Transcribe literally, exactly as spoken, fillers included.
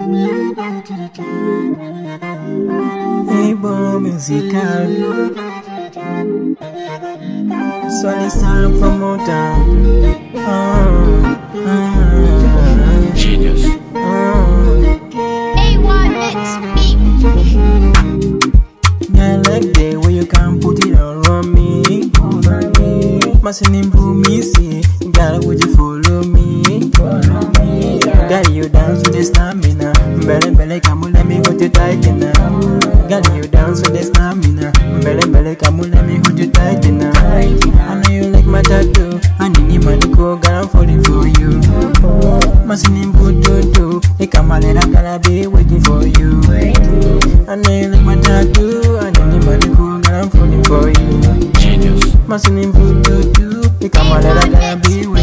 Hey, bon musical. So it's time for more time. Oh, oh, Genius. oh. A one Mix Beat. I like the way you can put it all on me. Mustn't improve me, see. Girl, would you follow me? Girl, you dance with the stamina. Bele bele, come on, let me hold you tight enough. Girl, you dance with the stamina. Bele bele, come on, let me hold you tight enough. I know you like my tattoo. I need you, money, go, girl, I'm falling for you. Mustn't improve, do, do. Hey, come on, let I gotta be waiting for you. I know you like my tattoo. I need you, money, go, girl, I'm falling for you. Genius. Mustn't improve, do, do. Hey, come on, let I gotta be waiting.